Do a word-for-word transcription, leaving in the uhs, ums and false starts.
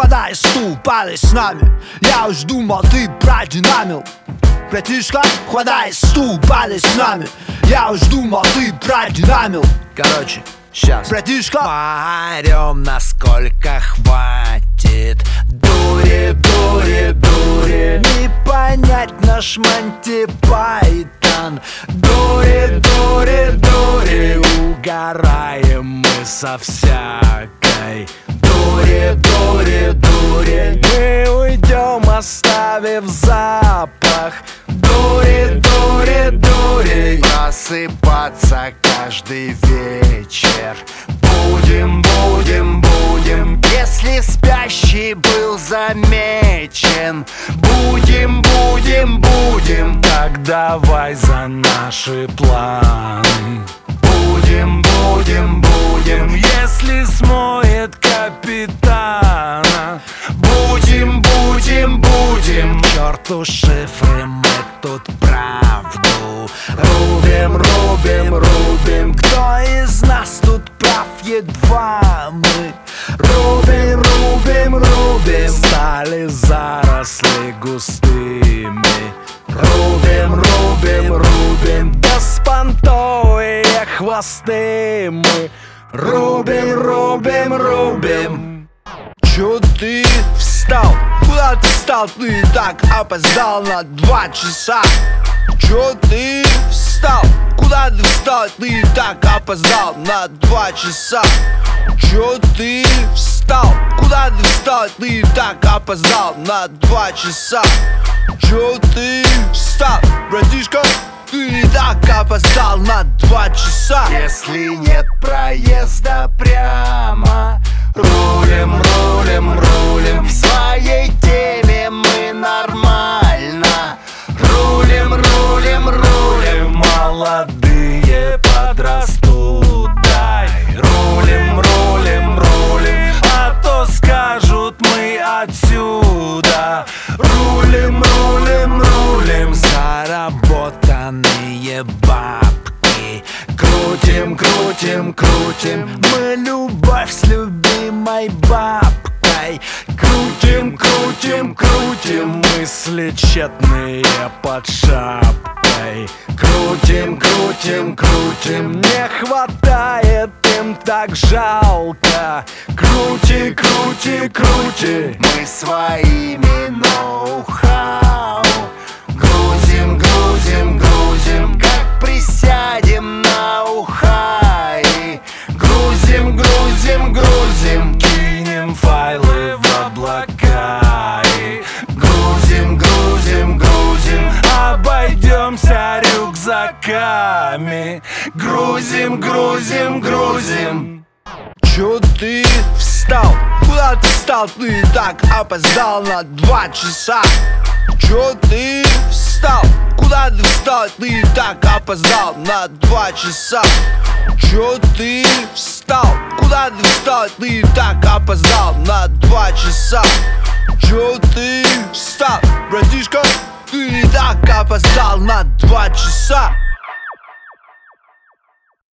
хватай стул, падай с нами. Я уж думал, ты продинамил. Братишка, хватай стул, падай с нами. Я уж думал, ты продинамил. Короче, сейчас, братишка, поорем, насколько хватит. Дури, дури, дури, не понять наш Монти Пайтон. Дури, дури, дури, угораем мы со всякой. Дури, дури, дури, мы уйдем, оставив запах. Дури, дури, дури, просыпаться каждый вечер. Будем, будем, будем, если спящий был замечен. Будем, будем, будем, так давай за наши планы. Будем, будем, будем, если смоет капитана. Будем, будем, будем, к черту шифры, мы тут правду рубим, рубим, рубим. Кто из нас тут прав, едва мы рубим, рубим, рубим. Стали заросли густыми. Рубим, рубим, рубим, беспонтовые хвосты мы рубим, рубим, рубим. чё ты встал? Куда ты встал? Ты и так опоздал на два часа. Чё ты встал? Куда ты встал? Ты и так опоздал на два часа. Чё ты встал? Куда ты встал? Ты и так опоздал на два часа. Чё ты встал, братишка? Ты и так опоздал на два часа. Если нет проезда прямо, рулим, рулим, рулим. В своей теме мы нормально рулим, рулим, рулим. Молодые подрастут, дай рулим, рулим, рулим. А то скажут мы отсюда рулим, рулим, рулим. Заработанные бабки крутим, крутим, крутим. Мы любовь с любимой бабкой крутим, крутим, крутим. Мысли тщетные под шапкой крутим, крутим, крутим. Не хватает им так жалко. Крути, крути, крути. Мы своими ноу-хау грузим, грузим, грузим. Как присядем на ухай. Грузим, грузим, грузим. Кинем файлы в облака и грузим, грузим, грузим. Обойдемся рюкзаками. Грузим, грузим, грузим. Чё ты встал? Куда ты встал? Ты и так опоздал на два часа. Чё ты встал? Куда ты встал? Ты и так опоздал на два часа. Чё ты встал? Куда ты встал? Ты и так опоздал на два часа. Чё ты встал, братишка? Ты и так опоздал на два часа.